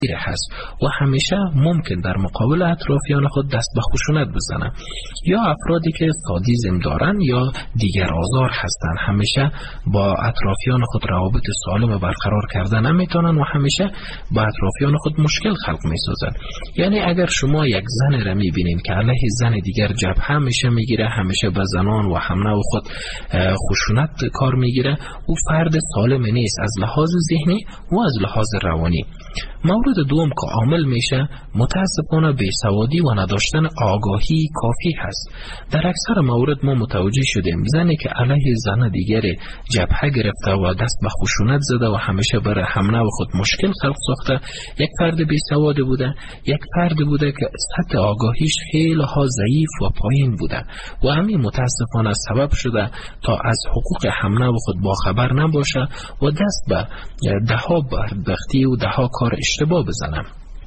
هست و همیشه ممکن در مقابل اطرافیان خود دست به خشونت بزنه، یا افرادی که سادیسم دارن یا دیگر آزار هستن همیشه با اطرافیان خود روابط سالم برقرار کردن نمیتونن و همیشه با اطرافیان خود مشکل خلق میسازن. یعنی اگر شما یک زن را میبینین که علیه زن دیگر جبهه همیشه میگیره، همیشه به زنان و همنوع خود خشونت کار میگیره، او فرد سالم نیست از لحاظ ذهنی و از لحاظ روانی. مورد دوم که عامل میشه متاسفانه بیسوادی و نداشتن آگاهی کافی هست. در اکثر موارد ما متوجه شدیم زنی که علیه زن دیگر جبهه گرفته و دست به خشونت زده و همیشه برای همنوع خود مشکل خلق ساخته یک فرد بیسواد بوده، یک فرد بوده که سطح آگاهیش خیلی ها ضعیف و پایین بوده و همین متاسفانه سبب شده تا از حقوق همنوع خود باخبر نباشه و دست به دهها بدبختی و دهها کار اشتباه بزنم.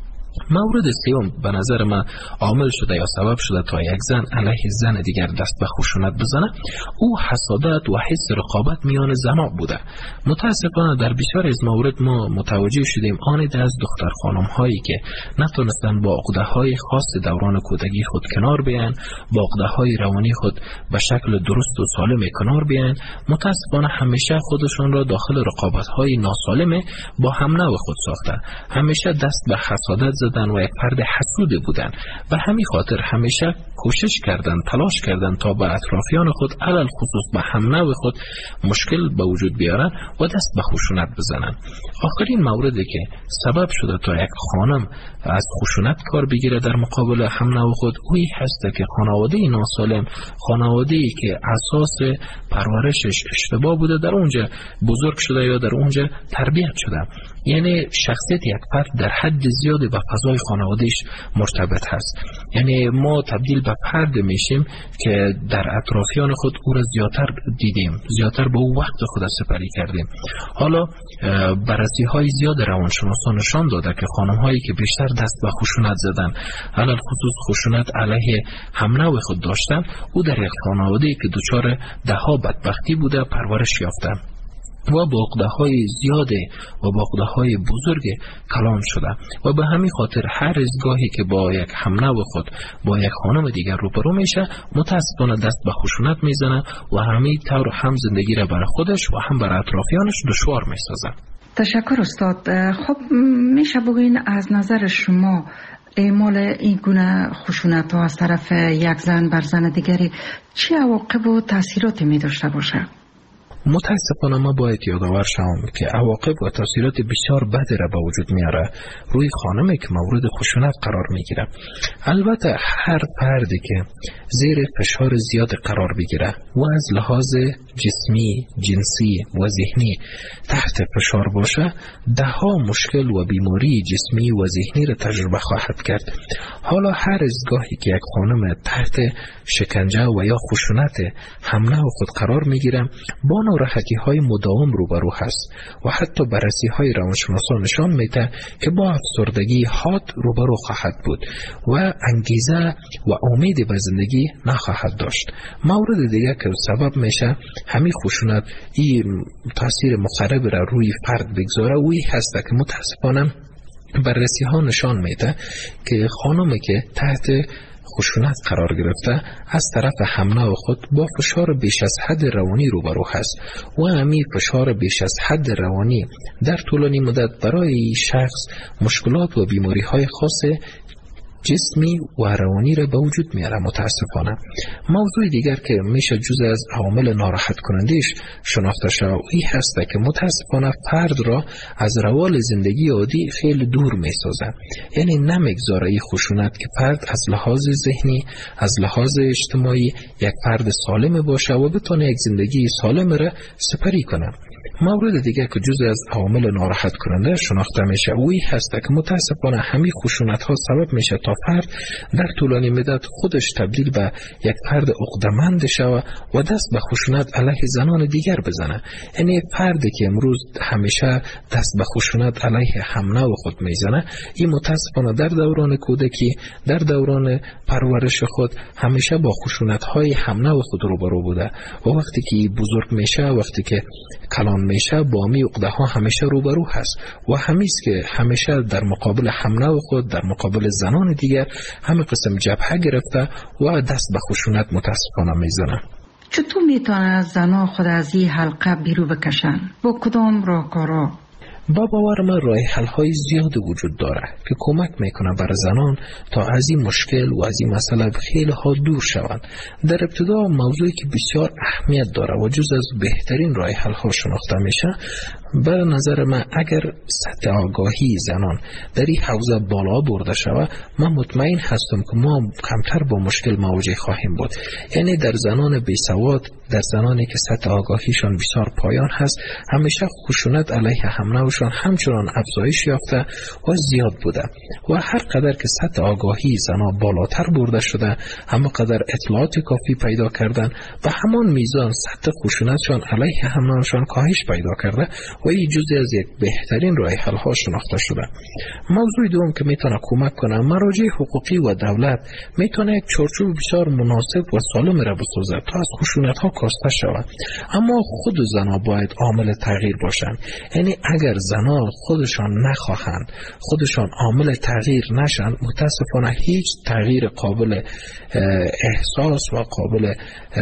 مورد سوم به نظر من عامل شده یا سبب شده تا یک زن علیه زن دیگر دست به خشونت بزنه، او حسادت و حس رقابت میان زنان بوده. متاسفانه در بسیار از موارد ما متوجه شدیم آنید از دختر خانم هایی که نتونستن با عقده های خاص دوران کودکی خود کنار بیان، با عقده های روانی خود به شکل درست و سالم کنار بیان، متاسفانه همیشه خودشون را داخل رقابت های ناسالم با هم نوع خود ساختن، همیشه دست به حسادت زدن و یک فرد حسود بودن. به همین خاطر همیشه کوشش کردن، تلاش کردن تا به اطرافیان خود علل خصوص به هم نوع خود مشکل به وجود بیارن و دست به خشونت بزنن. آخرین موردی که سبب شده تا یک خانم از خشونت کار بگیره در مقابل هم نوع خود اوی هست که خانواده ناسالم، خانواده‌ای که اساس پرورشش اشتباه بوده در اونجا بزرگ شده یا در اونجا تربیت شده. یعنی شخصیت یک فرد در حد زیادی به فضای خانوادهش مرتبط هست. یعنی ما تبدیل به فرد میشیم که در اطرافیان خود او را زیادتر دیدیم، زیادتر به او وقت خود سپری کردیم. حالا بررسی های زیاد روانشناسان نشان داده که خانم هایی که بیشتر دست به خشونت زدن، علل خصوص خشونت علیه هم نوع خود داشتن، او در یک خانواده‌ای که دچار دهها بدبختی بوده پرورش یافته و با عقده‌های زیاد و با عقده‌های بزرگ کلان شده و به همین خاطر هر از گاهی که با یک همنوع خود با یک خانم دیگر روبرو میشه متاسفانه دست به خشونت میزنه و همین طور هم زندگی را برای خودش و هم برای اطرافیانش دشوار میسازه. تشکر استاد. خب میشه بگین از نظر شما اعمال این گونه خشونت ها از طرف یک زن بر زن دیگری چه عواقب و تاثیراتی می داشته باشه؟ متاسفانه ما باید یادآور شوم که عواقب و تاثیرات بسیار بدی را به وجود میاره روی خانمی که مورد خشونت قرار میگیره. البته هر فردی که زیر فشار زیاد قرار بگیره و از لحاظ جسمی، جنسی و ذهنی تحت فشار باشه، دهها مشکل و بیماری جسمی و ذهنی را تجربه خواهد کرد. حالا هر از گاهی که یک خانم تحت شکنجه و یا خشونت همنوع خود قرار میگیره با ناراحتی های مداوم روبرو هست و حتی بررسی های روانشناسان نشان میده که با افسردگی حاد روبرو خواهد بود و انگیزه و امید به زندگی نخواهد داشت. مورد دیگه که سبب میشه همین خشونت این تاثیر مخرب را روی فرد بگذاره وی هست که متاسفانه بررسی ها نشان میده که خانمی که تحت خشونت قرار گرفته از طرف همنوع خود با فشار بیش از حد روانی روبرو هست و همین فشار بیش از حد روانی در طولانی مدت برای شخص مشکلات و بیماری های خاص جسمی و روانی را به وجود میاره. متاسفانه موضوع دیگر که میشه جز از عوامل ناراحت کنندهش شناخته شود این هست که متاسفانه فرد را از روال زندگی عادی خیلی دور میسازه. یعنی نمیگذاره این خشونت که فرد از لحاظ ذهنی، از لحاظ اجتماعی یک فرد سالم باشه و بتونه یک زندگی سالم را سپری کنه. مورد دیگر که جز از عوامل ناراحت کننده شناخته میشه اوی هست که متاسفانه همین خشونت ها سبب میشه تا فرد در طولانی مدت خودش تبدیل به یک فرد عقده‌مند شوه و دست به خشونت علیه زنان دیگر بزنه. یعنی فردی که امروز همیشه دست به خشونت علیه همنوع خود میزنه این متاسفانه در دوران کودکی، در دوران پرورش خود همیشه با خشونت های همنوع خود روبرو بوده و وقتی که بزرگ میشه، وقتی که کلان همیشه با می عقده ها همیشه روبرو هست و همیست که همیشه در مقابل همنوع خود، در مقابل زنان دیگر همه قسم جبهه گرفته و دست به خشونت متاسفانه میزنه. چطور میتونه زنان خود از این حلقه بیرون بکشن؟ با کدام راهکارها؟ با باور من راه حل های زیاد وجود داره که کمک میکنه بر زنان تا از این مشکل و از این مسئله خیلی ها دور شوند. در ابتدا موضوعی که بسیار اهمیت داره و جز از بهترین راه حل ها شناخته میشه، به نظر من اگر سطح آگاهی زنان در این حوزه بالا برده شود، من مطمئن هستم که ما کمتر با مشکل مواجه خواهیم بود. یعنی در زنان بیسواد، در زنانی که سطح آگاهیشان بسیار پایان هست، همیشه خشونت علیه همنوعشان همچنان افزایش یافته و زیاد بوده و هر قدر که سطح آگاهی زنان بالاتر برده شده، همه قدر اطلاعات کافی پیدا کردن و همان میزان سطح خشونتشان علیه همنوعشان کاهش پیدا کرده و این جزئی از یک بهترین راه حل ها شناخته شده. موضوع دوم که میتونه کمک کنه، مراجع حقوقی و دولت میتونه یک چارچوب بسیار مناسب و سالم را بسازه تا از خشونت ها کاسته شود. اما خود زنان باید عامل تغییر باشند. یعنی اگر زنان خودشان نخواهند، خودشان عامل تغییر نشن، متاسفانه هیچ تغییر قابل احساس و قابل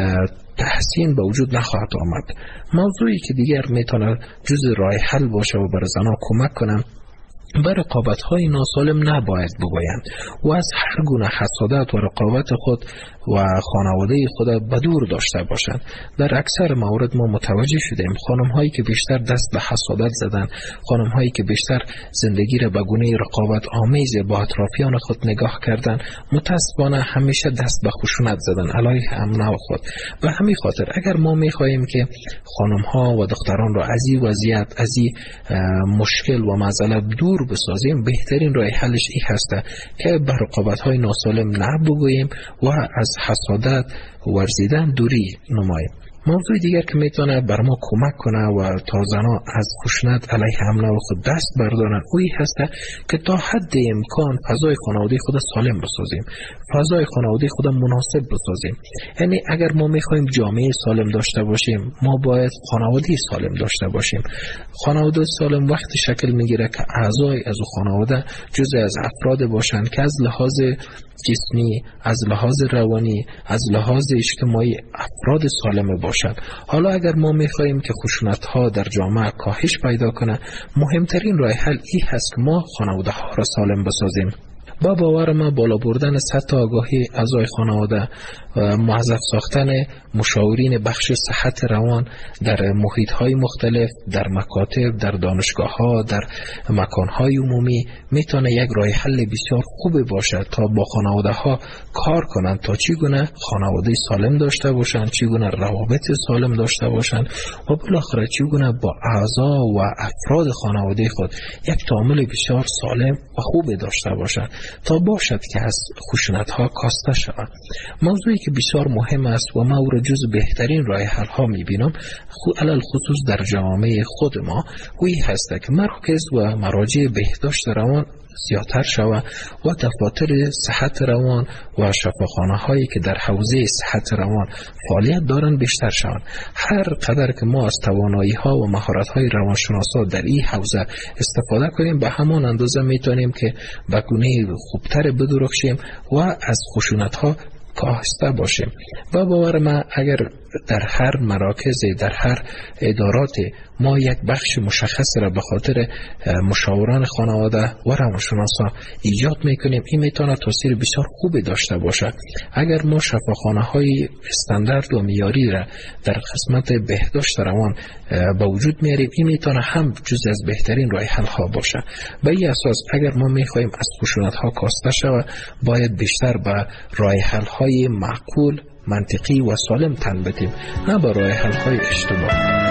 تحسین به وجود نخواهد آمد. موضوعی که دیگر میتونه جز راه حل باشه و برای زنان کمک کنه، بر رقابت‌های ناسالم نباید بگویند و از هر گونه حسادت و رقابت خود و خانواده خود به دور داشته باشند. در اکثر موارد ما متوجه شدیم خانم‌هایی که بیشتر دست به حسادت زدن، خانم‌هایی که بیشتر زندگی را به گونه رقابت آمیز با اطرافیان خود نگاه کردن، متأسفانه همیشه دست به خشونت زدن علیه همنوع خود. به همین خاطر اگر ما می‌خواهیم که خانم‌ها و دختران را از این وضعیت، از این مشکل و معضله دور بسازیم، بهترین راه حلش این هسته که به رقابت‌های ناسالم نبگوییم و از حسادت ورزیدن دوری نماییم. موضوع دیگر که میتونه بر ما کمک کنه و تا زنان از خشونت علیه همنوع خود دست بردارن، اوی هسته که تا حد امکان فضای خانواده خود سالم بسازیم، فضای خانواده خود مناسب بسازیم. یعنی اگر ما میخوایم جامعه سالم داشته باشیم، ما باید خانواده سالم داشته باشیم. خانواده سالم وقتی شکل میگیره که اعضای از خانواده جزء از افراد باشند که از لحاظ جسمی، از لحاظ روانی، از لحاظ اجتماعی افراد سالم باشند. حالا اگر ما میخواهیم که خشونت ها در جامعه کاهش پیدا کنه، مهمترین راه حل این هست که ما خانواده ها را سالم بسازیم. با باور ما بالا بردن سطح آگاهی اعضای خانواده و موظف ساختن مشاورین بخش صحت روان در محیط‌های مختلف، در مکاتب، در دانشگاه‌ها، در مکان‌های عمومی میتونه یک راه حل بسیار خوب باشد تا با خانواده‌ها کار کنند تا چگونه خانواده سالم داشته باشند، چگونه روابط سالم داشته باشند و بالاخره چگونه با اعضا و افراد خانواده خود یک تعامل بسیار سالم و خوب داشته باشند تا باشد که از خشونت‌ها کاسته شود. موضوعی که بسیار مهم است و ما او را جز بهترین راه حل ها می‌بینم، علل خصوص در جامعه خود ما، وی هست که مراکز و مراجع بهداشت روان زیادتر شود و دفاتر صحت روان و شفاخانه هایی که در حوزه صحت روان فعالیت دارند بیشتر شوند. هر قدر که ما از توانایی ها و مهارت های روانشناسا در این حوزه استفاده کنیم، به همان اندازه میتونیم که به گونه خوبتر بدرخشیم و از خشونت ها کاسته باشیم. و باور من اگر در هر مراکز، در هر ادارات ما یک بخش مشخص را به خاطر مشاوران خانواده و روانشناسا ایجاد میکنیم، این میتونه تاثیر بسیار خوبی داشته باشد. اگر ما شفاخانه های استاندارد و معیاری را در قسمت بهداشت روان به وجود میاریم، این میتونه هم جز از بهترین راه حل ها باشه. به این اساس اگر ما میخواهیم از خشونت ها کاسته شود، باید بیشتر به راه حل های معقول، منطقی و سالم تن بدیم، نه به راه حل های اشتباه.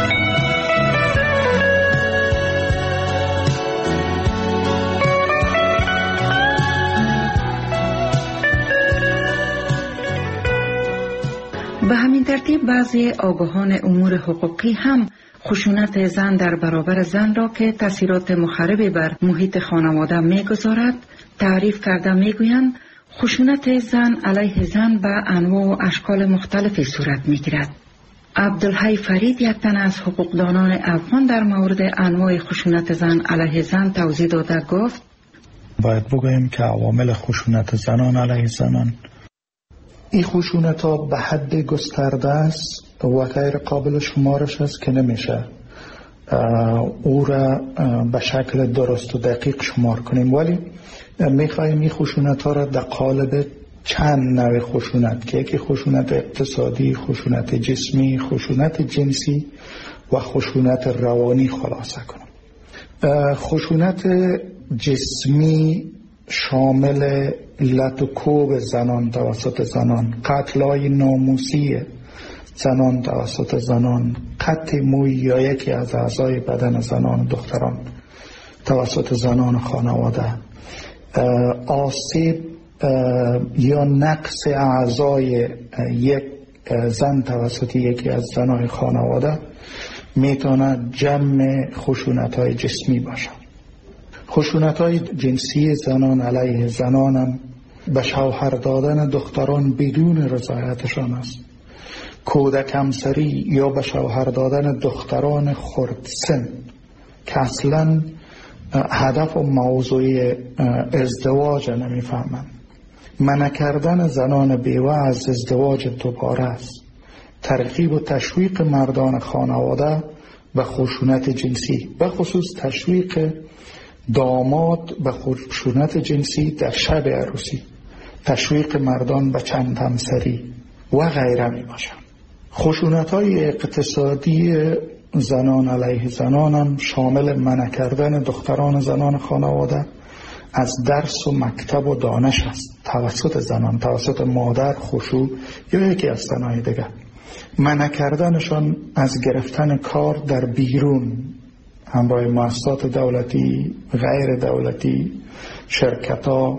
به همین ترتیب بعضی آگاهان امور حقوقی هم خشونت زن در برابر زن را که تاثیرات مخربی بر محیط خانواده میگذارد تعریف کرده میگویند خشونت زن علیه زن به انواع و اشکال مختلفی صورت میگیرد. عبدالحی فرید یک تن از حقوقدانان افغان در مورد انواع خشونت زن علیه زن توضیح داده گفت باید بگوییم که عوامل خشونت زنان علیه زنان، این خشونت ها به حد گسترده است و غیر قابل شمارش است که نمیشه او را به شکل درست و دقیق شمار کنیم، ولی میخواییم این خشونت ها را در قالب چند نوع خشونت که یکی خشونت اقتصادی، خشونت جسمی، خشونت جنسی و خشونت روانی خلاصه کنیم. خشونت جسمی شامل لط و کوب زنان توسط زنان، قتل‌های ناموسی زنان توسط زنان، قطع موی یا یکی از اعضای بدن زنان و دختران توسط زنان خانواده، آسیب یا نقص اعضای یک زن توسط یکی از زنان خانواده میتونه جمع خشونت‌های جسمی باشه. خشونت‌های جنسی زنان علیه زنان هم به شوهر دادن دختران بدون رضایتشان است، کودک همسری یا به شوهر دادن دختران خردسن که اصلا هدف و موضوع ازدواج نمیفهمند، منع کردن زنان بیوه از ازدواج دوباره است، ترغیب و تشویق مردان خانواده به خشونت جنسی، به خصوص تشویق داماد به خشونت جنسی در شب عروسی، تشویق مردان به چند همسری و غیره می باشند. خشونت‌های اقتصادی زنان علیه زنان هم شامل منع کردن دختران زنان خانواده از درس و مکتب و دانش است توسط زنان، توسط مادر، خشوع یا یکی از زنای دیگر، منع کردنشان از گرفتن کار در بیرون همراه مؤسسات دولتی، غیر دولتی، شرکت‌ها،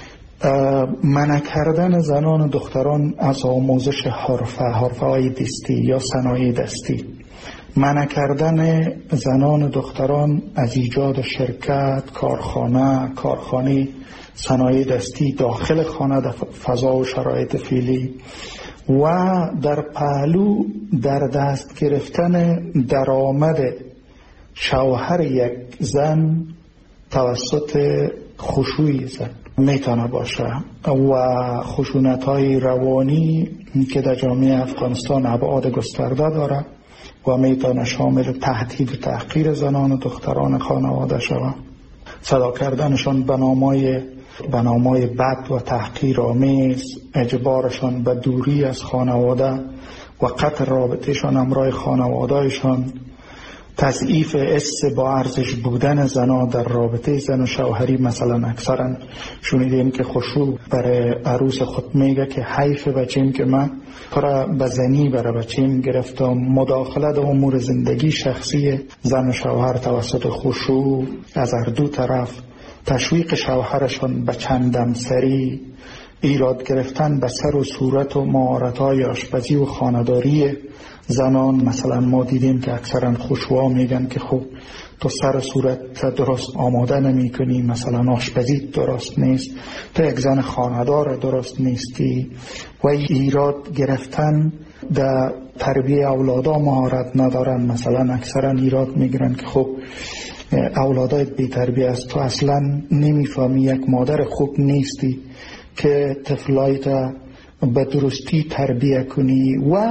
منع کردن زنان و دختران از آموزش حرفه‌های دستی یا صنایع دستی، منع کردن زنان و دختران از ایجاد شرکت، کارخانه صنایع دستی داخل خانه در فضا و شرایط فعلی، و در پهلو در دست گرفتن درآمد شوهر یک زن توسط خشوع زن میتونه باشه، و خشونت‌های روانی که در جامعه افغانستان ابعاد گسترده داره و میتونه شامل تهدید و تحقیر زنان و دختران خانواده شود، صدا کردنشان به نامای بد و تحقیرآمیز، اجبارشان به دوری از خانواده و قطع رابطهشان همراه خانوادهشان، تضعیف حس با ارزش بودن زنا در رابطه زن و شوهری. مثلا اکثرا شنیدیم که خشوع برای عروس خود میگه که حیف بچیم که من کار به زنی برای بچیم گرفتم، مداخله در امور زندگی شخصی زن و شوهر توسط خشوع از هر دو طرف، تشویق شوهرشان به چند همسری، ایراد گرفتن به سر و صورت و مهارت‌های آشپزی و خانه‌داری زنان. مثلا ما دیدیم که اکثرا خشوعا میگن که خب تو سر و صورت درست آماده نمی کنی، مثلا آشپزی درست نیست، تو یک زن خانه‌دار درست نیستی، و ایراد گرفتن در تربیه اولادا مهارت ندارن. مثلا اکثرا ایراد میگیرن که خب اولادایت بی تربیه است، تو اصلا نمیفهمی، یک مادر خوب نیستی که طفلایت به درستی تربیه کنی و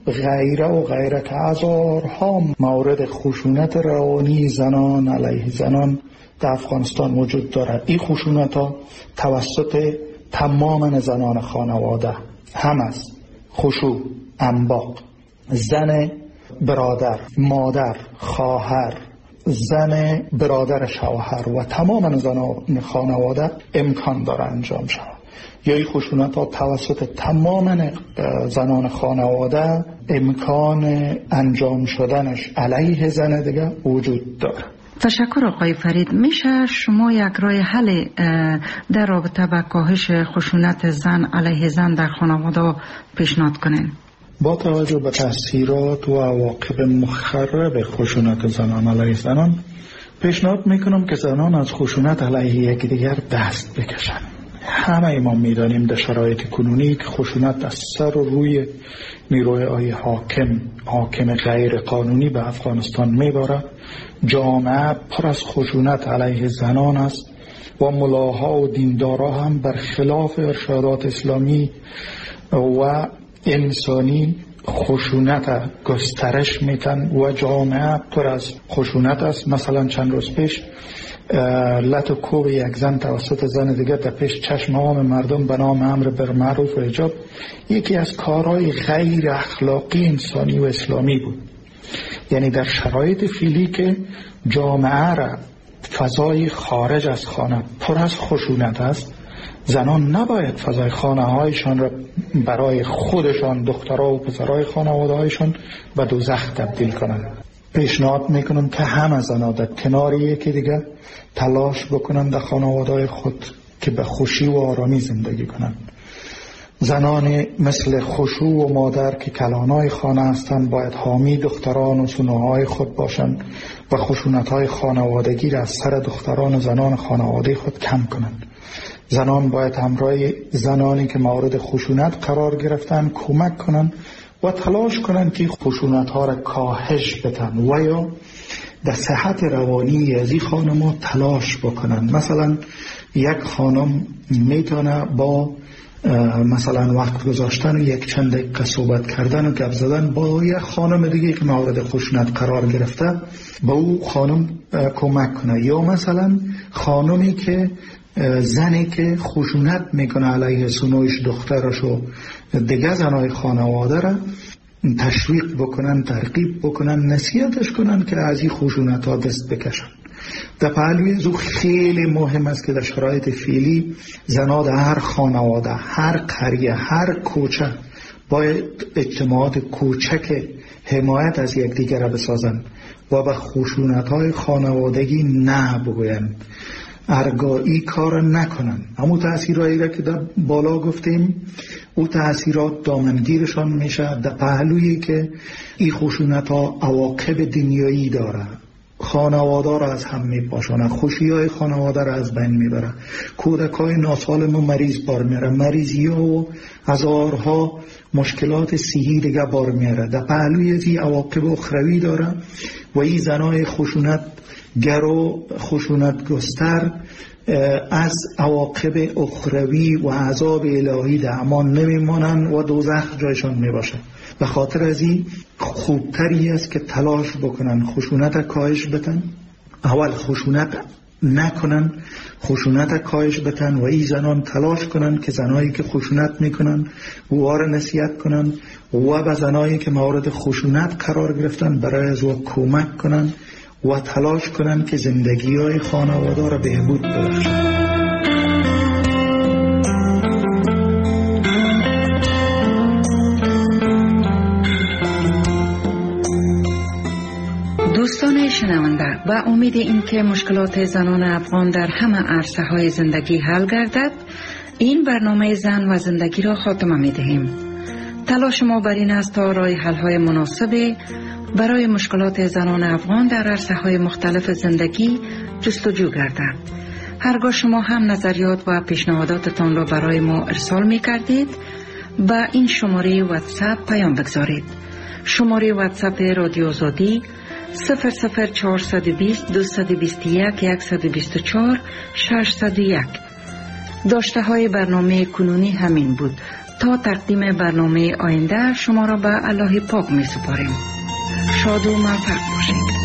غیره که هزارها مورد خشونت روانی زنان علیه زنان در افغانستان وجود دارد. این خشونت ها توسط تمام زنان خانواده هم است، خشوع، انباق، زن برادر، مادر، خواهر، زن برادر شوهر و تمام زنان خانواده امکان داره انجام شود. یا این خشونت ها توسط تمام زنان خانواده امکان انجام شدنش علیه زن دیگه وجود داره. تشکر آقای فرید. میشه شما یک راه حل در رابطه با کاهش خشونت زن علیه زن در خانواده پیشنهاد کنین؟ با توجه به تاثیرات و عواقب مخرب خشونت زنان علیه زنان پیشنهاد میکنم که زنان از خشونت علیه یکدیگر دست بکشن. همه ما میدانیم در شرایط کنونی که خشونت از سر و روی نیروهای حاکم غیر قانونی به افغانستان میباره. جامعه پر از خشونت علیه زنان است و ملاها و دیندارا هم برخلاف ارشادات اسلامی و انسانی خشونت گسترش میتن و جامعه پر از خشونت است. مثلا چند روز پیش لط و کوب یک زن توسط زن دیگر در پیش چشم عام مردم به نام امر بالمعروف و حجاب یکی از کارهای غیر اخلاقی انسانی و اسلامی بود. یعنی در شرایط فعلی که جامعه را فضای خارج از خانه پر از خشونت است، زنان نباید فضای خانه هایشان را برای خودشان، دخترها و پسرهای خانواده هایشان به دوزخ تبدیل کنند. پیشنهاد میکنم که همه زنان در کنار یکی دیگر تلاش بکنند در خانواده خود که به خوشی و آرامی زندگی کنند. زنان مثل خشوع و مادر که کلانای خانه هستند باید حامی دختران و سنوهای خود باشند و خشونت‌های خانوادگی را از سر دختران و زنان خانواده خود کم کنند. زنان باید همراه زنانی که مورد خشونت قرار گرفتن کمک کنند و تلاش کنند که خشونت‌ها را کاهش بدن و یا در صحت روانی از این خانم‌ها تلاش بکنند. مثلا یک خانم میتونه با مثلا وقت گذاشتن و یک چند دقیقه صحبت کردن و گپ زدن با یک خانم دیگه که مورد خشونت قرار گرفته با او خانم کمک کنه. یا مثلا خانمی که زنی که خشونت میکنه علیه سنویش دخترش و دیگه زنای خانواده را تشویق بکنن، ترغیب بکنن، نصیحتش کنن که از این خشونت ها دست بکشن. در پهلوی زو خیلی مهم است که در شرایط فعلی زنها در هر خانواده، هر قریه، هر کوچه باید اجتماعات کوچک حمایت از یکدیگر را بسازند و به خشونت های خانوادگی نه بگویند، ارگایی کار نکنن. همون تأثیرهایی را که در بالا گفتیم او تأثیرات دامنگیرشان میشه در پهلویی که این خشونت ها عواقب دنیایی داره، خانواده را از هم میپاشانه، خوشی های خانواده را از بین میبره، کودک های ناسالم و مریض بار میره، مریضی ها و هزارها مشکلات صحی دیگه بار میره. در پهلوی از این عواقب اخروی داره و این زنای خشونت گر و خشونت گستر از عواقب اخروی و عذاب الهی در امان نمیمانند و دوزخ جایشان میباشه. به خاطر از این خوبتری است که تلاش بکنن خشونت کاهش بدن، اول خشونت نکنن، خشونت کاهش بدن و این زنان تلاش کنن که زنایی که خشونت میکنن وار نصیحت کنن و به زنایی که مورد خشونت قرار گرفتن برای از او کمک کنن و تلاش کنن که زندگی های خانواده را بهبود ببخشن. دوستان شنونده، با امید اینکه مشکلات زنان افغان در همه عرصه های زندگی حل گردد، این برنامه زن و زندگی را خاتمه می دهیم. تلاش ما بر این است تا راه حل های مناسب برای مشکلات زنان افغان در عرصه های مختلف زندگی جستجو گردد. هرگاه شما هم نظریات و پیشنهاداتتان را برای ما ارسال می کردید، با این شماره واتساپ پیام بگذارید. شماره واتساپ رادیو آزادی 00420 221 124 601. داشته های برنامه کنونی همین بود. تا تقدیم برنامه آینده شما را به الله پاک می سپاریم. شاد و موفق باشید.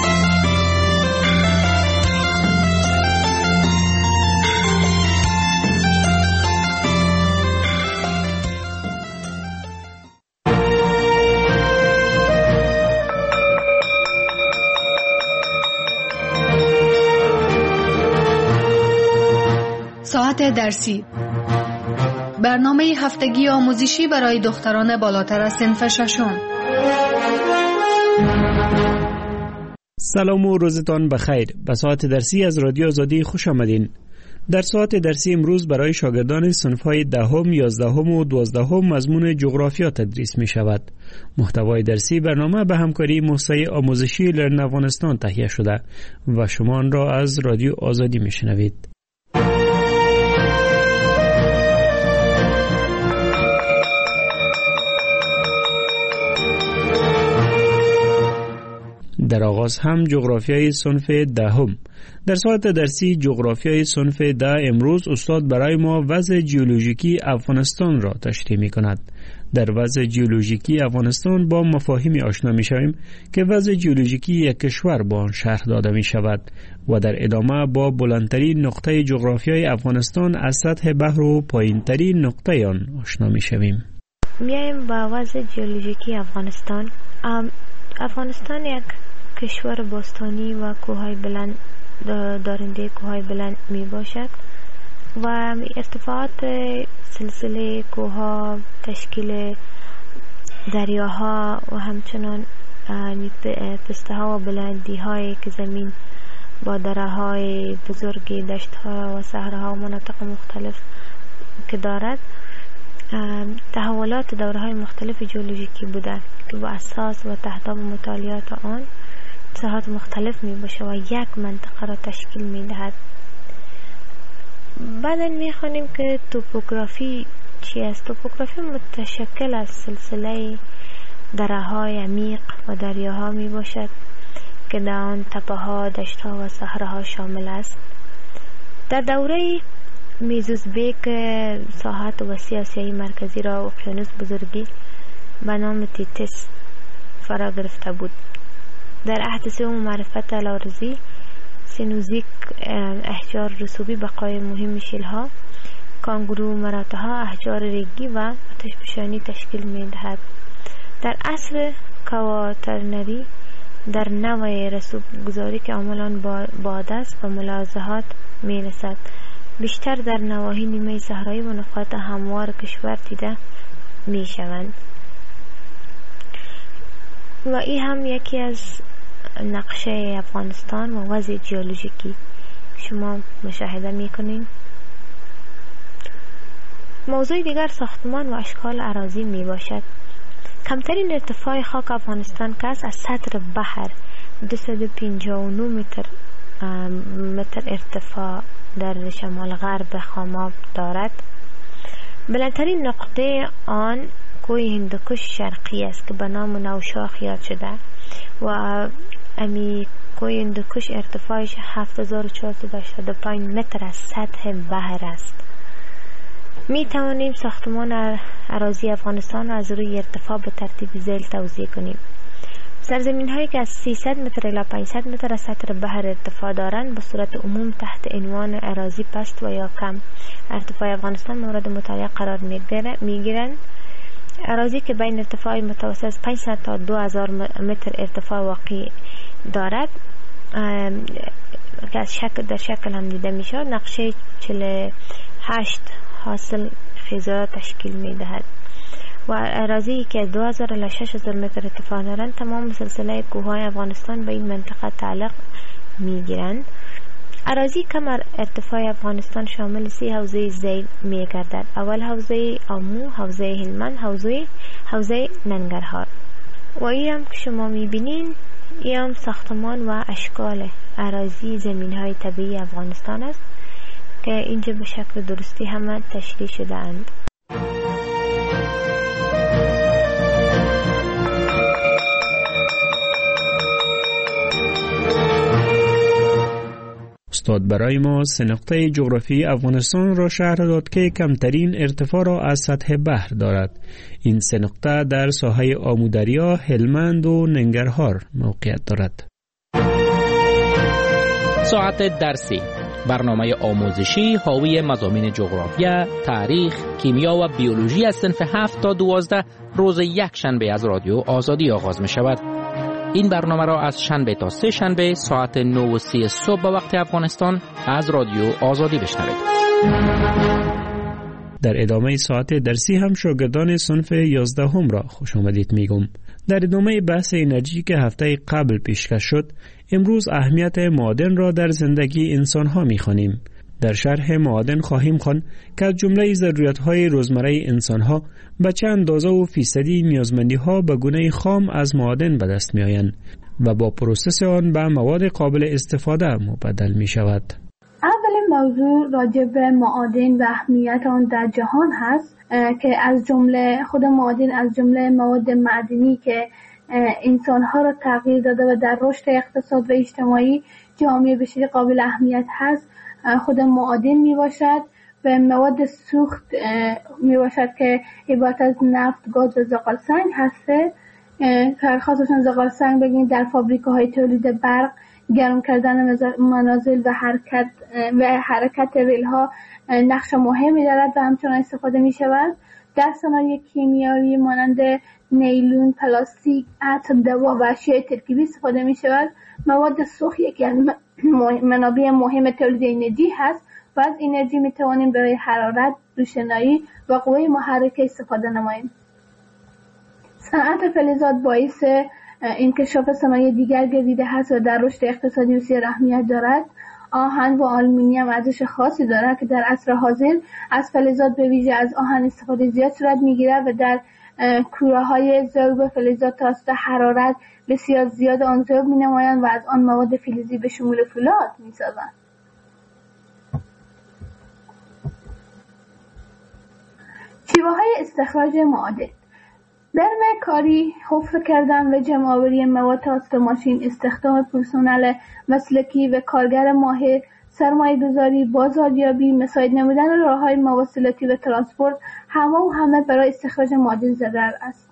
ساعت درسی، برنامه هفتگی آموزشی برای دختران بالاتر از صنف ششم. سلام و روزتان بخیر. به ساعت درسی از رادیو آزادی خوش آمدین. در ساعت درسی امروز برای شاگردان صنف‌های 10ام، 11ام و 12ام مضمون جغرافیا تدریس می شود. محتوای درسی برنامه به همکاری موسسه آموزشی لرن افغانستان تهیه شده و شما آن را از رادیو آزادی می شنوید. هم جغرافیای صنف دهم. در ساعت درسی جغرافیای صنف ده امروز استاد برای ما وضع جیولوژیکی افغانستان را تشریح می کند. در وضع جیولوژیکی افغانستان با مفاهیمی آشنا می شویم که وضع جیولوژیکی یک کشور با آن شرح داده می شود و در ادامه با بلندترین نقطه جغرافیای افغانستان از سطح بحر و پایینترین نقطه آن آشنا می شویم. میایم با وضع جیولوژیکی افغانستان. افغانستان یک کشور باستانی و کوههای بلند دارنده کوههای بلند می باشد و ارتفاعات سلسله کوهها، تشکیل دریاها و همچنان پسته ها و بلندی هایی که زمین با دره های بزرگی، دشت ها و صحراها و مناطق مختلف که دارد تحولات دوره های مختلف جیولوژیکی بوده که با اساس و تحت مطالعات آن ساحات مختلف می باشه و یک منطقه را تشکیل می دهد. بعدا می خوانیم که توپوگرافی چی است؟ توپوگرافی متشکل از سلسله دره های عمیق و دریاها می باشد که در آن تپه ها، دشت ها و صحراها شامل است. در دوره میزوزبیک ساحات وسیع آسیای مرکزی را اقیانوس بزرگی به نام تیتس فرا گرفته بود. در عهد سوم معرفت الارضی سینوزیک احجار رسوبی بقای مهم شیلها، کانگرو مراتها، احجار ریگی و آتشفشانی تشکیل می دهد. در عصر کواترنری در نوع رسوب گذاری که عملان باد است و ملاحظات می رسد. بیشتر در نواحی نیمه صحرایی و نقاط هموار کشور دیده می شوند. و این هم یکی از نقشه افغانستان و وضع جیولوژیکی شما مشاهده می کنید. موضوع دیگر ساختمان و اشکال اراضی می باشد. کمترین ارتفاع خاک افغانستان که از سطح بحر 259 متر ارتفاع در شمال غرب خاماب دارد. بلندترین نقطه آن کوه هندوکش شرقی است که به نام نوشاخ یاد شده و امی کوه هندوکش ارتفاعش 7485 متر از سطح بحر است. می توانیم ساختمان اراضی افغانستان از روی ارتفاع به ترتیب ذیل توزیع کنیم. سرزمین هایی که از 300 متر الی 500 متر از سطح بحر ارتفاع دارند به صورت عموم تحت عنوان اراضی پست و یا کم ارتفاع افغانستان مورد مطالعه قرار می گیرند. اراضی که بین ارتفاع متوسط از 500 تا 2000 متر ارتفاع واقع دارد که از در شکل هم دیده می شود نقشه 48 حاصل خیزرات تشکیل می دهد و اراضی که 2000 الی 6000 متر ارتفاع دارند تمام سلسله کوههای افغانستان به این منطقه تعلق می گیرند. اراضی کم ارتفاع افغانستان شامل 3 حوزه ذیل می گردد. اول حوزه آمو، حوزه هلمند، حوزه ننگرهار. و این هم که شما می بینین این هم ساختمان و اشکال اراضی زمین های طبیعی افغانستان است که اینجا به شکل درستی همه تشریح شده اند. استاد برای ما 3 نقطه جغرافی افغانستان را شرح داد که کمترین ارتفاع را از سطح بحر دارد. این 3 نقطه در ساحه آمودریا، هلمند و ننگرهار موقعیت دارد. ساعت درسی، برنامه آموزشی حاوی مضامین جغرافیا، تاریخ، کیمیا و بیولوژی از صنف 7 تا 12 روز یک شنبه از رادیو آزادی آغاز می شود. این برنامه را از شنبه تا 3 شنبه ساعت 9:30 صبح به وقت افغانستان از رادیو آزادی بشنوید. در ادامه ساعت درسی هم شاگردان صنف 11 هم را خوش آمدید میگم. در ادامه بحث انرژی که هفته قبل پیشکش شد، امروز اهمیت معادن را در زندگی انسان ها میخوانیم. در شرح معادن خواهیم خوان که از جمله ضرورت‌های روزمره انسان‌ها به چه اندازه و فیصدی نیازمندی‌ها به گونه خام از معادن به دست می‌آیند و با پروسس آن به مواد قابل استفاده مبدل می‌شود. اولین موضوع راجع به معادن و اهمیت آن در جهان هست که از جمله خود معادن از جمله مواد معدنی که انسانها را تغییر داده و در رشد اقتصاد و اجتماعی جامعه بشری قابل اهمیت هست خود معادن می باشد و مواد سوخت می باشد که عبارت از نفت، گاز و زغال سنگ هسته که خاصشون زغال سنگ بگیم در فابریکه‌های تولید برق، گرم کردن منازل و حرکت ریل‌ها نقش مهمی دارد و همچنان استفاده می شود. در صنایع کیمیایی مانند نیلون، پلاستیک، عطر، دوا و اشیاء ترکیبی استفاده می شود. مواد سوخت یکی از منابع مهم تولید انرژی هست و از انرژی می توانیم برای حرارت، روشنایی و قوه محرکه استفاده نماییم. صنعت فلزات باعث انکشاف صنایع دیگر گردیده هست و در رشد اقتصادی بسیار اهمیت دارد. آهن و آلومینیوم ارزش خاصی دارد که در عصر حاضر از فلزات به ویژه از آهن استفاده زیاد صورت می‌گیرد و در کوره‌های ذوب فلزات توسط حرارت بسیار زیاد آن ذوب می‌نمایند و از آن مواد فلزی به شمول فولاد می‌سازند. شیوه‌های استخراج معادن: برمه کاری، حفر کردن و جمع‌آوری مواد توسط ماشین، استخدام پرسنل مسلکی و کارگر ماهر، سرمایه‌گذاری، بازاریابی، مساعد نمودن راه‌های مواصلاتی و ترانسپورت همه برای استخراج معادن ضرور است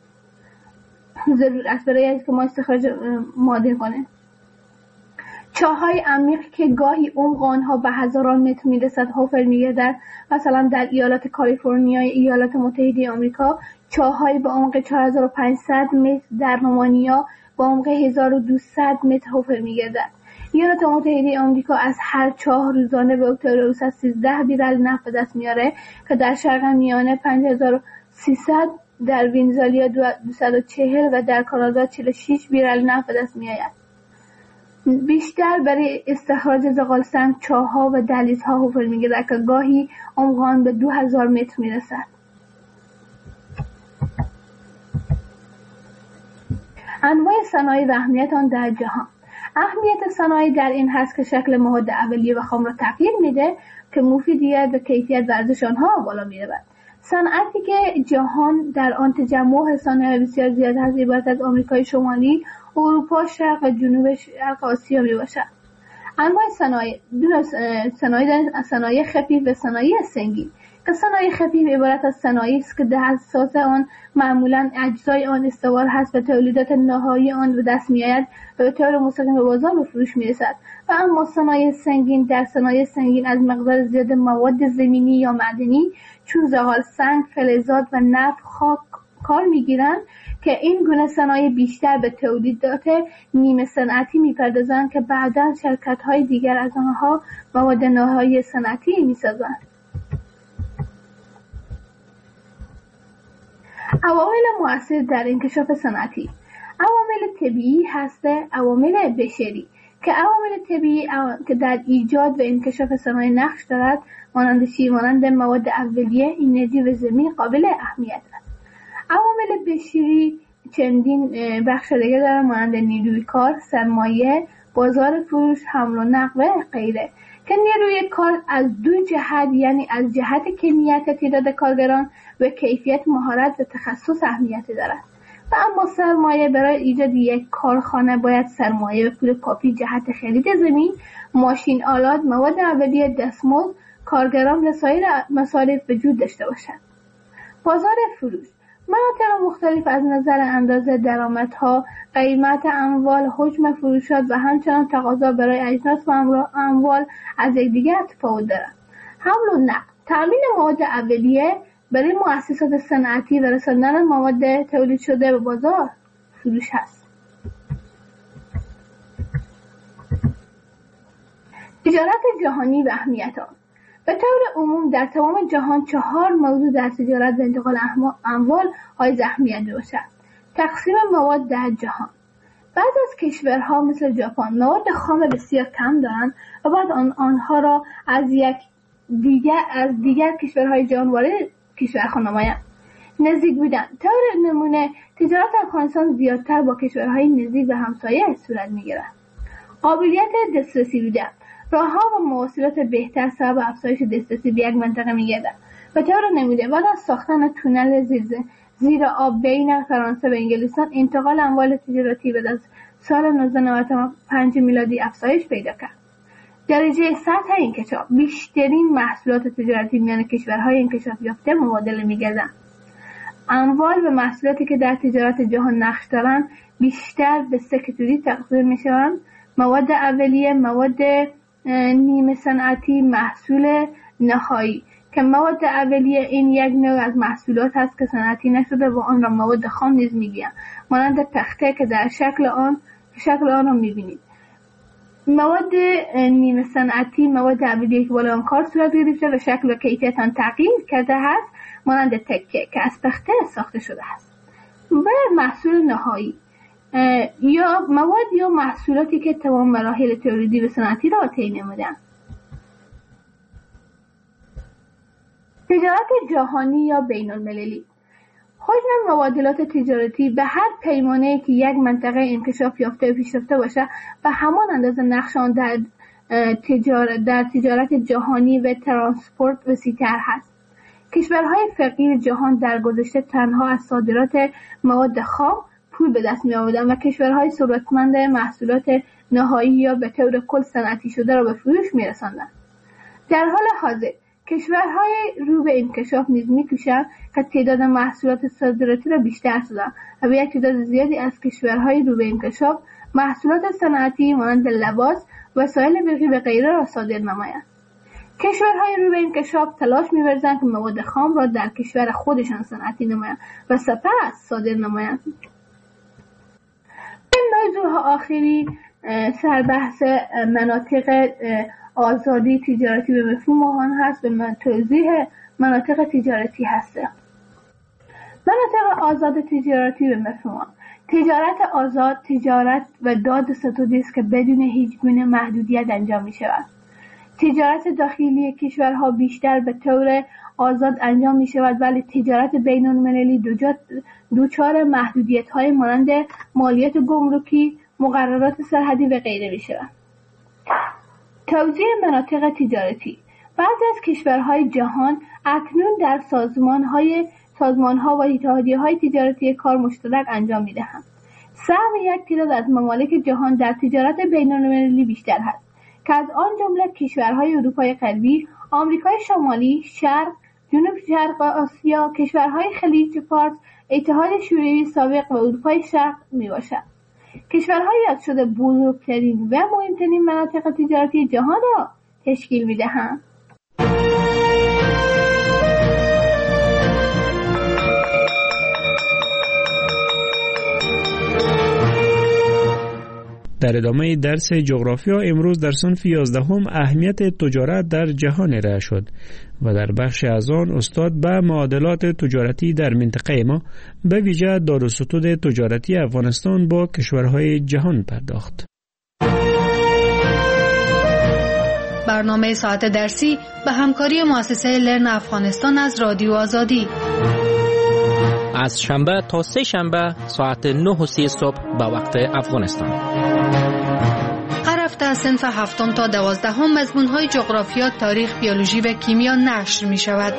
برای که ما استخراج معادن کنیم. چاه‌های عمیق که گاهی عمق آنها به هزاران متر می‌رسد حفر می‌گردد. مثلا در ایالات کالیفرنیا ایالات متحده آمریکا چاه‌های به عمق 4500 متر، در رومانیا به عمق 1200 متر حفر می‌گردد. ایالات متحده آمریکا از هر چاه روزانه به اکتبر 13 بیرل نفت به دست میاره که در شرق میانه 5300، در ونزوئلا 240 و در کانادا 46 بیرل نفت به دست میآید. بیشتر برای استخراج زغال سنگ چاه‌ها و دهلیزها حفر می‌گردد که گاهی عمق آن به 2000 متر میرسد. انواع صنایع و اهمیت آن در جهان. اهمیت صنایع در این هست که شکل مواد اولیه و خام را تغییر میده که مفیدیت و کیفیت و ارزش آنها بالا میرود. صنعتی که جهان در آن تجمع صنایع بسیار زیاد هست عبارت از آمریکای شمالی، اروپا، شرق و جنوب شرق آسیا می باشد. انواع صنایع خفیف و صنایع سنگین. که صنایع خفیف عبارت از صنایعی است که در اساس آن معمولا اجزای آن استوار هست و تولیدات نهایی آن به دست میآید و به طور مستقیم به بازار به فروش میرسد. و اما صنایع سنگین، در صنایع سنگین از مقدار زیاد مواد زمینی یا معدنی چون زغال سنگ، فلزات و نفت کار میگیرند که این گونه صنایع بیشتر به تولیدات نیمه صنعتی میپردازند که بعدا شرکت‌های دیگر از آنها مواد نهایی صنعتی میسازند. عوامل مؤثر در انکشاف صنعتی: عوامل طبیعی هسته، عوامل بشری. که عوامل طبیعی که در ایجاد و انکشاف صنایع نقش دارد مانند مواد اولیه، انرژی و زمین قابل اهمیت است. عوامل بشری چندین بخش دیگر دارند مانند نیروی کار، سرمایه، بازار فروش، حمل و نقل و غیره. که نیروی کار از دو جهت، یعنی از جهت کمیت تعداد کارگران و کیفیت، مهارت و تخصص اهمیت دارد. و اما سرمایه، برای ایجاد یک کارخانه باید سرمایه و پول کافی جهت خرید زمین، ماشین آلات، مواد اولیه، دستمزد، کارگران و سایر مصارف وجود داشته باشد. بازار فروش: مناطق مختلف از نظر اندازه درآمدها، قیمت اموال، حجم فروشات و همچنان تقاضا برای اجناس و اموال از یکدیگر تفاوت دارد. حمل و نقل: تامین مواد اولیه برای مؤسسات صنعتی و رساندن مواد تولید شده به بازار فروش است. تجارت جهانی و اهمیت آن: به طور عموم در تمام جهان 4 موضوع در تجارت و انتقال اموال حائز اهمیت میباشد. تقسیم مواد در جهان: بعضی از کشورها مثل ژاپن مواد خام بسیار کم دارند و بعد آنها را از دیگر کشورهای جهان وارد کشورها نمایند. نزدیک بودن: طور نمونه تجارت افغانستان زیادتر با کشورهای نزدیک و همسایه صورت میگیرد. قابلیت دسترسی بودن: راهها و مواصلات بهتر سبب افزایش دسترسی به یک منطقه میگردد. به طور نمونه بعد از ساختن تونل زیر آب بین فرانسه و انگلستان انتقال اموال تجارتی بعد از سال 1995 میلادی افزایش پیدا کرد. درجه سطح انکشاف بیشترین محصولات تجارتی میان کشورهای انکشاف یافته مبادله می‌گردند. اموال و محصولاتی که در تجارت جهان نقش دارند بیشتر به سه کاتگوری تقسیم می‌شوند: مواد اولیه، مواد نیمه صنعتی، محصول نهایی. که مواد اولیه این یک نوع از محصولات هست که صنعتی نشده و آن را مواد خام نیز میگویند، مانند تخته که در شکل آن را می‌بینید. مواد نیمه صنعتی مواد اولیه که بالا آن کار صورت گرفته و شکل و کیفیت آن تغییر کرده است، مانند تکه که از تخته ساخته شده است. و محصول نهایی یا مواد یا محصولاتی که تمام مراحل تولیدی و صنعتی را طی نموده‌اند. تجارت جهانی یا بین المللی حجم مبادلات تجارتی به هر پیمانه‌ای که یک منطقه انکشاف یافته و پیشرفته باشه و همان اندازه نقش آن در تجارت جهانی و ترانسپورت وسیع‌تر هست. کشورهای فقیر جهان در گذشته تنها از صادرات مواد خام پول به دست می‌آوردند و کشورهای ثروتمند محصولات نهایی یا به طور کل صنعتی شده را به فروش می‌رساندند. در حال حاضر کشورهای رو به انکشاف نیز می‌کوشند که تعداد محصولات صادراتی را بیشتر سازند و به یک تعداد زیادی از کشورهای رو به انکشاف محصولات صنعتی مانند لباس، وسایل برقی و غیره را صادر نمایند. کشورهای رو به انکشاف تلاش می‌ورزند که مواد خام را در کشور خودشان صنعتی نمایند و سپس صادر نمایند. این موضوع آخری سربحث مناطق آزادی تجارتی به مفهوم آن هست و توضیح مناطق تجارتی هست. مناطق آزاد تجارتی به مفهوم تجارت آزاد، تجارت و داد ستودی است که بدون هیچ گونه محدودیت انجام می شود. تجارت داخلی کشورها بیشتر به طور آزاد انجام می شود، ولی تجارت بین المللی دوچار محدودیت های مانند مالیات گمرکی، مقررات سرحدی و غیره می شود. توزیع مناطق تجارتی بعضی از کشورهای جهان اکنون در سازمان‌ها و اتحادیه‌های تجارتی کار مشترک انجام می‌دهند. سهم یک تعداد از ممالک جهان در تجارت بین‌المللی بیشتر است که از آن جمله کشورهای اروپای غربی، آمریکای شمالی، شرق، جنوب شرق آسیا، کشورهای خلیج فارس، اتحاد شوروی سابق و اروپای شرق میباشد. کشورهای یاد شده بزرگترین و مهمترین مناطق تجارتی جهان را تشکیل می‌دهند. در ادامه درس جغرافیا امروز در صنف 11 اهمیت تجارت در جهان ارائه شد و در بخش از آن استاد به معادلات تجارتی در منطقه ما به ویژه دارالستود تجارتی افغانستان با کشورهای جهان پرداخت. برنامه ساعت درسی به همکاری مؤسسه لرن افغانستان از رادیو آزادی از شنبه تا سه شنبه ساعت 9:30 صبح به وقت افغانستان. هر هفته از صنف 7 تا 12 مضمون‌های جغرافیا، تاریخ، بیولوژی و کیمیا نشر می‌شود.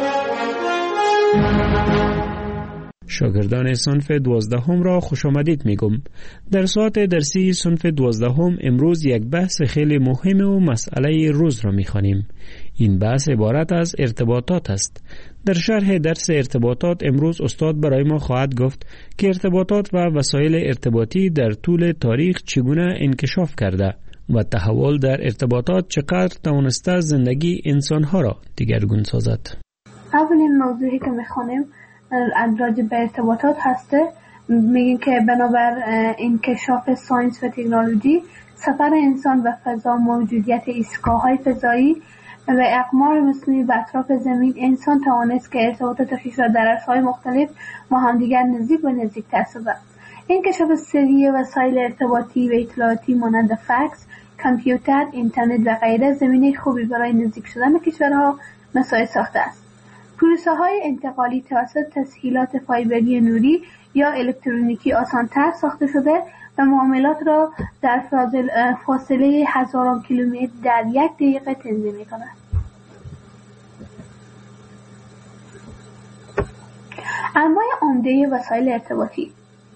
شاگردان صنف 12 را خوش آمدید میگم. در ساعت درسی صنف 12 امروز یک بحث خیلی مهم و مسئله روز را می‌خوانیم. این بحث عبارت از ارتباطات است. در شرح درس ارتباطات امروز استاد برای ما خواهد گفت که ارتباطات و وسایل ارتباطی در طول تاریخ چگونه انکشاف کرده و تحول در ارتباطات چقدر توانسته زندگی انسانها را دیگرگون سازد. اولین موضوعی که میخوانیم راجع به ارتباطات هسته. میگیم که بنابر انکشاف ساینس و تکنولوژی، سفر انسان و فضا، موجودیت ایستگاه‌های فضایی و اقمار مصنوعی بر اطراف زمین، انسان توانست که ارتباطات خویش را در عرصه‌های مختلف با همدیگر نزدیک و نزدیک‌تر سازد. انکشاف سری وسایل ارتباطی و اطلاعاتی مانند فکس، کامپیوتر، اینترنت و غیره زمینه خوبی برای نزدیک شدن کشورها مساعد ساخته است. پروسه‌های انتقالی توسط تسهیلات فایبری نوری یا الکترونیکی آسان‌تر ساخته شده و معاملات را در فاصله هزاران کیلومتر در 1 دقیقه تنظیم می‌کند. انواع عمده وسایل ارتباطی.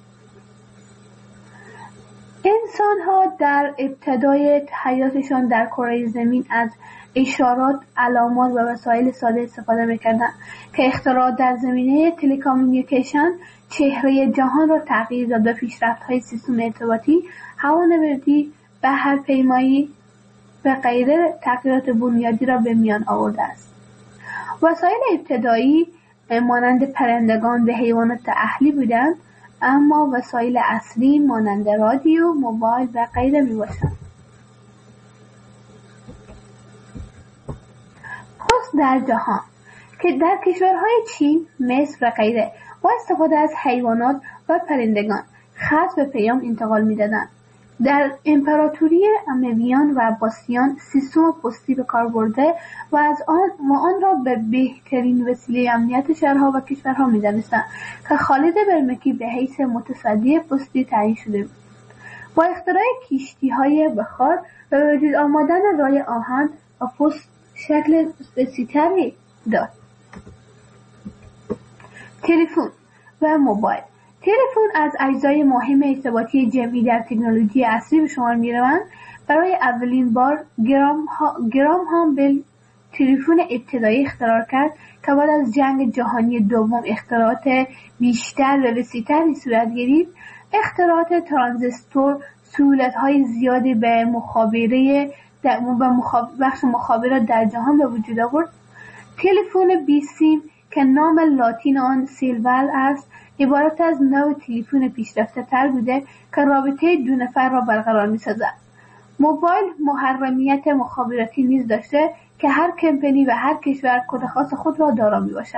انسان ها در ابتدای حیاتشان در کره زمین از اشارات، علامات و وسایل ساده استفاده می‌کردند که اختراع در زمینه تلکامیونیکیشن چهره جهان را تغییر داد و پیشرفت‌های سیستم ارتباطی، هوانوردی، بحرپیمایی و غیره تغییرات بنیادی را به میان آورده است. وسایل ابتدایی مانند پرندگان و حیوانات اهلی بودند، اما وسایل اصلی مانند رادیو، موبایل و غیره میباشند. پست در جهان که در کشورهای چین، مصر و غیره با استفاده از حیوانات و پرندگان خط و پیام انتقال میدادند. در امپراتوری امویان و عباسیان سیستم پستی به کار برده و آن را به بهترین وسیله امنیت شهرها و کشورها می‌دانستند که خالد برمکی به حیث متصدی پستی تعیین شده بود. با اختراع کشتی‌های بخار و وجود آمدن راه آهن و پست شکل بسیط‌تری داد. تلفن و موبایل. تلفن از اجزای مهم ارتباطی جمعی در تکنولوژی عصری به شمار می‌روند. برای اولین بار گرام بل تلفن ابتدایی اختراع کرد که بعد از جنگ جهانی دوم اختراعات بیشتر و وسیع‌تری صورت گرفت. اختراعات ترانزیستور سهولت‌های زیادی به بخش مخابرات در جهان به وجود آورد. تلفن بی سیم که نام لاتین آن سیلول است، عبارت از نوع تلفن پیشرفته تر بوده که رابطه دو نفر را برقرار می سازد. موبایل محرمیت مخابراتی نیز داشته که هر کمپانی و هر کشور کد خاص خود را دارا می باشد.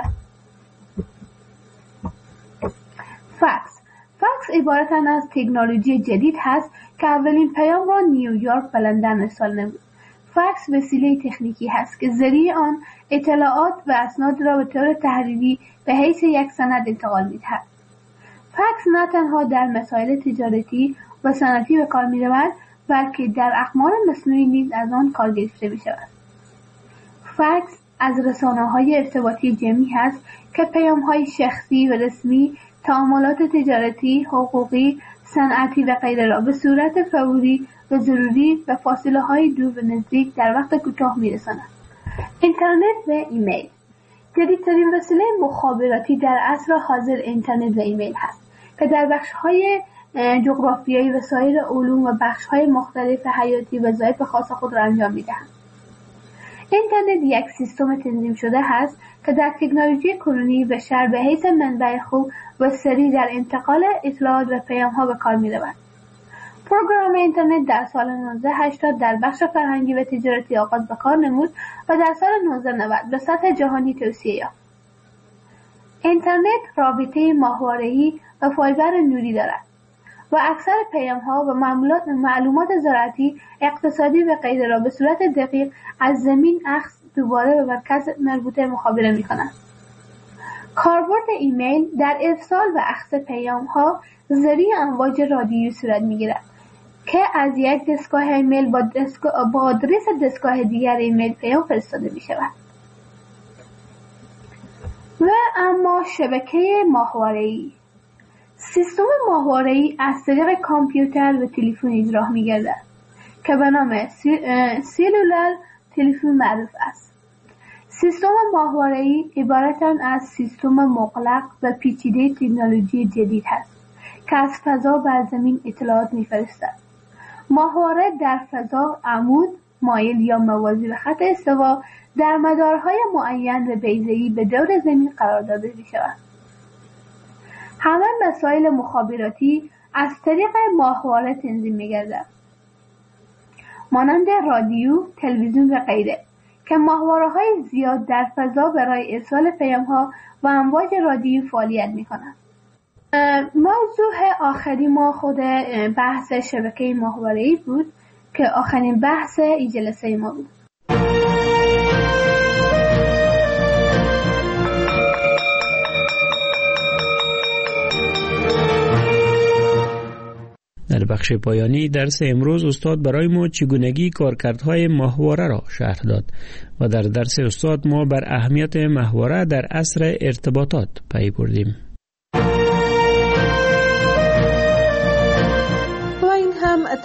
فکس عبارت از تکنولوژی جدید هست که اولین پیام را نیویورک و لندن ارسال نمود. فکس وسیله تکنیکی هست که ذریعه آن اطلاعات و اسناد را به طور تحریری به حیث یک سند انتقال می‌دهد. فکس نه تنها در مسائل تجارتی و صنعتی به کار می‌رود، بلکه در اقمار مصنوعی نیز از آن کار گرفته می‌شود. فکس از رسانه‌های ارتباطی جمعی هست که پیام‌های شخصی و رسمی، تعاملات تجارتی، حقوقی، صنعتی و غیره را به صورت فوری و ضروری و فاصله‌های دور و نزدیک در وقت کوتاه می‌رساند. اینترنت و ایمیل. جدیدترین وسیله مخابراتی در عصر حاضر اینترنت و ایمیل هست که در بخش‌های جغرافیایی و سایر علوم و بخش‌های مختلف حیاتی وظایف خاص خود را انجام می‌دهند. اینترنت یک سیستم تنظیم شده است که در تکنولوژی کنونی بشر به حیث منبع خوب و سریع در انتقال اطلاعات و پیام‌ها به کار می‌رود. پروگرام اینترنت در سال 1980 در بخش فرهنگی و تجارتی آغاز به کار نمود و در سال 1990 به سطح جهانی توسعه یافت. اینترنت رابطه ماهواره‌ای و فایبر نوری دارد و اکثر پیام‌ها و معلومات زراعتی، اقتصادی و غیره را به صورت دقیق از زمین اخذ دوباره به مرکز مربوطه مخابره می‌کند. کاربرد ایمیل در ارسال و اخذ پیام‌ها ذریعه امواج رادیویی صورت می‌گیرد که از یک دستگاه ایمیل با آدرس دستگاه دیگر ایمیل پیام فرستاده می‌شود. و اما شبکه ماهواره‌ای. سیستم ماهواره‌ای از طریق کامپیوتر و تلفن اجرا می‌گردد که به نام سلولار تلفن معروف است. سیستم ماهواره‌ای عبارت از سیستم مغلق و پیچیده تکنولوژی جدید است که از فضا بر زمین اطلاعات می‌فرستد. ماهواره در فضا عمود، مایل یا موازی به خط استوا در مدارهای معین و بیضه‌ای به دور زمین قرار داده می‌شود. همه مسائل مخابراتی از طریق ماهواره تنظیم می‌گردد، مانند رادیو، تلویزیون و غیره که ماهواره‌های زیاد در فضا برای ارسال پیام‌ها و امواج رادیویی فعالیت می‌کنند. موضوع آخری ما خود بحث شبکه ماهواره‌ای بود که آخرین بحث این جلسه ما بود. در بخش پایانی درس امروز استاد برای ما چگونگی کارکردهای ماهواره را شرح داد و در درس استاد ما بر اهمیت ماهواره در عصر ارتباطات پی بردیم.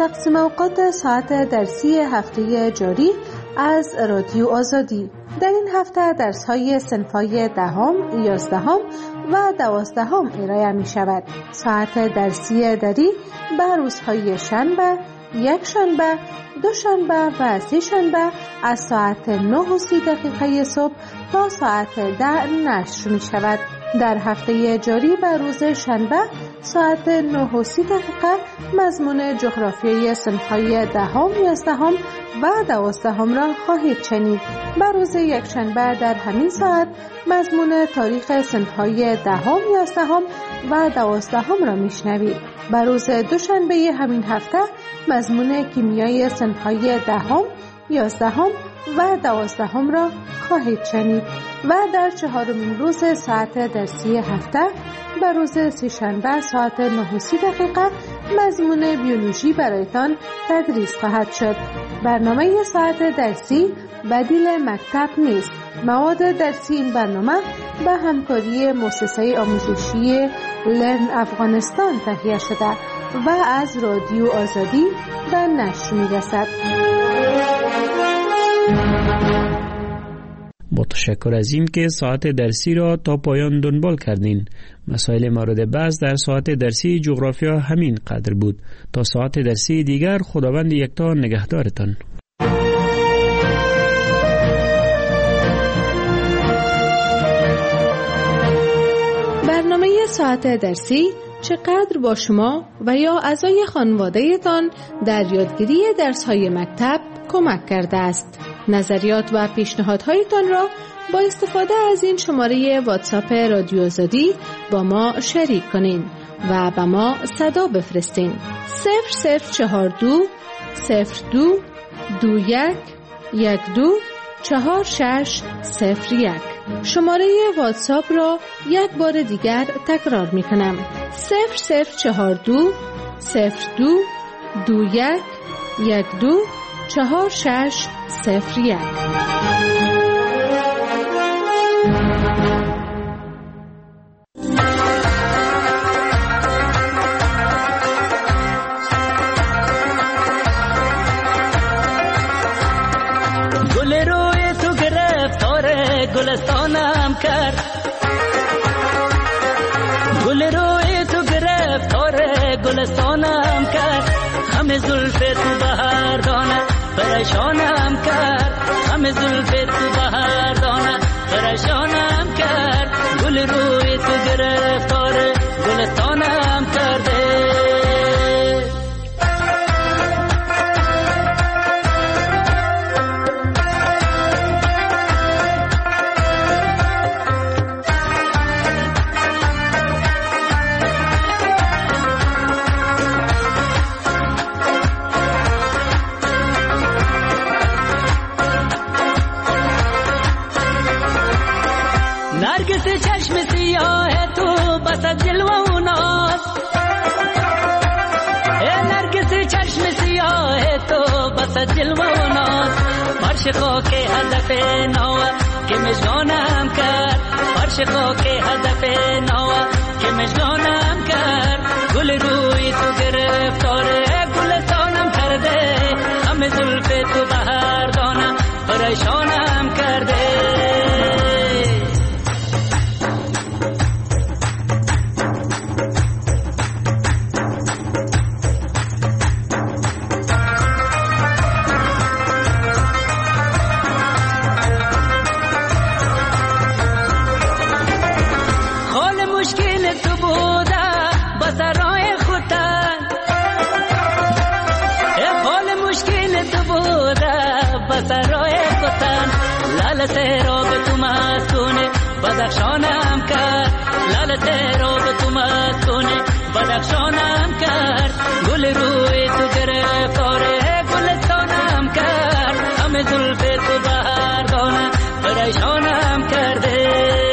تقسیم اوقات ساعت درسی هفته جاری از رادیو آزادی. در این هفته درس‌های صنف‌های 10، 11 و 12 ارائه می‌شود. ساعت درسی دری به روزهای شنبه، یک شنبه، دوشنبه و سه شنبه از ساعت 9:30 صبح تا ساعت 10 نشر می‌شود. در هفته جاری به روز شنبه ساعت 9:30 مضمون جغرافیای صنف‌های 10، 11 و 12 را خواهید شنید. به روز یکشنبه در همین ساعت مضمون تاریخ صنف‌های 10، 11 و 12 را میشنوید. به روز دوشنبه همین هفته مضمون کیمیای صنف‌های 10، 11 و 12 را خواهید شنید و در چهارمین روز ساعت درسی هفته به روز سه‌شنبه ساعت 9:30 مضمون بیولوژی برایتان تدریس خواهد شد. برنامه ساعت درسی بدیل مکتب نیست. مواد درسی این برنامه به همکاری مؤسسه آموزشی لرن افغانستان تهیه شده و از رادیو آزادی به نشر می‌رسد. با تشکر از این که ساعت درسی را تا پایان دنبال کردین. مسائل مورد بحث در ساعت درسی جغرافیا همین قدر بود. تا ساعت درسی دیگر خداوند یکتا نگهدارتان. برنامه ساعت درسی چقدر با شما و یا اعضای خانواده‌تان در یادگیری درس‌های مکتب کمک کرده است. نظریات و پیشنهادهایتان را با استفاده از این شماره واتساپ رادیو آزادی با ما شریک کنین و به ما صدا بفرستین. 0042 02 21 12 4601. شماره واتساپ را یک بار دیگر تکرار می کنم. 0042 02 21 12 4601. گل روی تو گرفتار گلستانم کرد، گل روی تو گرفتار گلستانم کرد، همه زلف تو بهار دانه پریشانم کرد، همه زلف تو بهار دانه پریشانم کرد، گل روی تو گرفتار گلستانم کرده. نرگس چشم سیاه تو بس جلوه و ناز، نرگس چشم سیاه تو بس جلوه و ناز، فرش خاک هدف نوه که مژگانم کرد، فرش خاک هدف نوه که مژگانم کرد، گل روی تو گرفتار گلستانم کرده، همه زلف تو بهار دانه پریشانم کرده. لال تیرو به تو مسکونه بدخشانم کرد، لال تیرو به تو مسکونه بدخشانم کرد، گل روی تو گرفتار گلستانم کرد، همه زلف تو بهار دانه پریشانم کرده،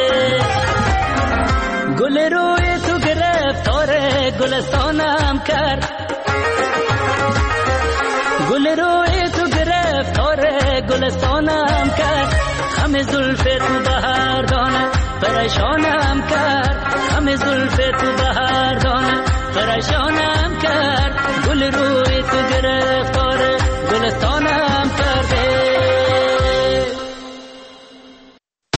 گل روی تو گرفتار گلستانم کرد، گل روی تو گرفتار گلستانم کرد، همه زلف تو بهار دانه پریشانم کرد، همه زلف تو بهار دانه پریشانم کرد گل روی تو گرفت